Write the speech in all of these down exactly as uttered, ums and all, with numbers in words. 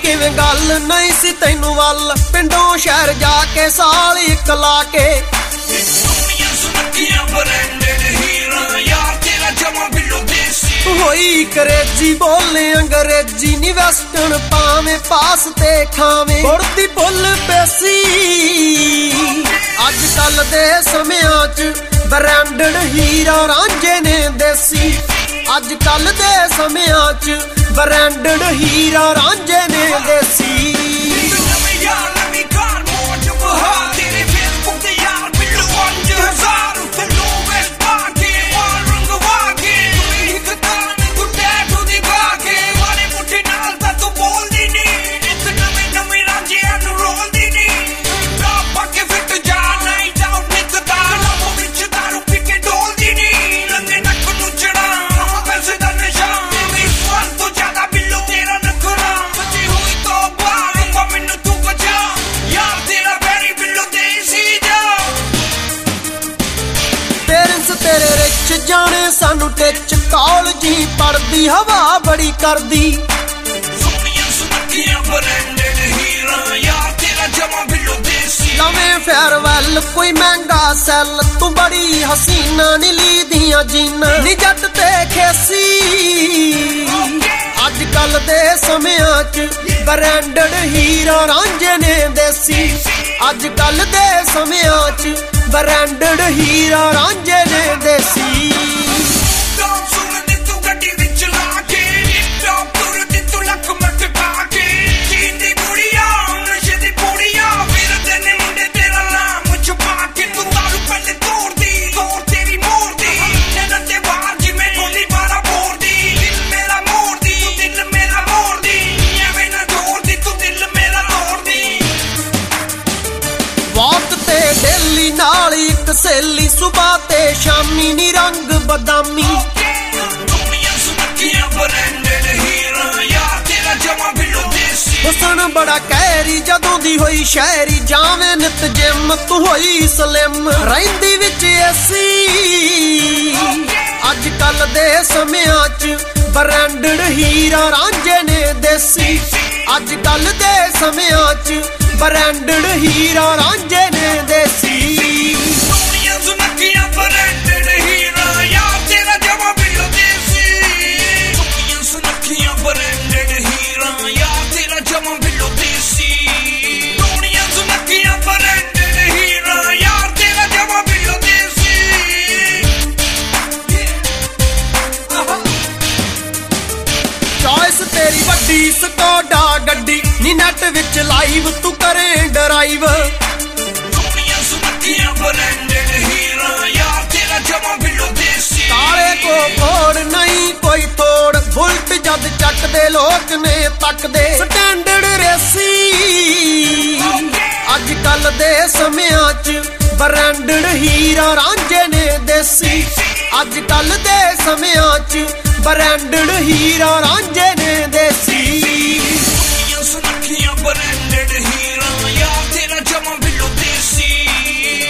किवें गल नहीं सी तैनू वल पिंडों शहर जाके साल इक ला के होई करेजी बोले अंग्रेजी नी वेस्टर्न पावे पास ते खावे उड़दी फुल पेसी अज कल दे समयां च ब्रांडेड हीरा रांझे ने देसी अज कल दे समयां च ब्रांडेड हीरा रांझे ने देसी जाने सानू टिच कॉलेजी पढ़दी हवा बड़ी करदी लवे फेयरवेल कोई महंगा सैल तू बड़ी हसीना नीली दियां जीना नी जट ते खेसी अज कल दे समयां च ब्रांडेड हीरा रांझे ने देसी अज कल दे समयां च ब्रांडेड हीरा रांझे ने देसी नाल इक सहेली सुबह ते शामी नी रंग बदामी हुसन बड़ा कहरी जदों दी होई शहरी जावे नित जिम तू होई सलिम रहिंदी विच एसी अज कल दे समयां च ब्रांडेड हीरा रांझे ने देसी अज कल दे समयां च ब्रांडेड हीरा रांझे ने देसी तेरी वड्डी स्कोडा गड्डी नी नेट विच लाइव तू करे ड्राइव काले को फोड़ नहीं कोई तोड़ बुलट जद चक दे लोग ने तक दे स्टैंडर्ड रेसी अज कल दे समयां च ब्रांडेड हीरा रांझे ने देसी अज कल दे समयां च ब्रांडेड हीरा रांझे ने देसी ब्रांडेड हीरा यार तेरा जमा बिल्लो देसी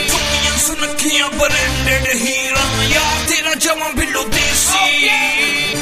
ब्रांडेड हीरा यार तेरा जमा बिल्लो देसी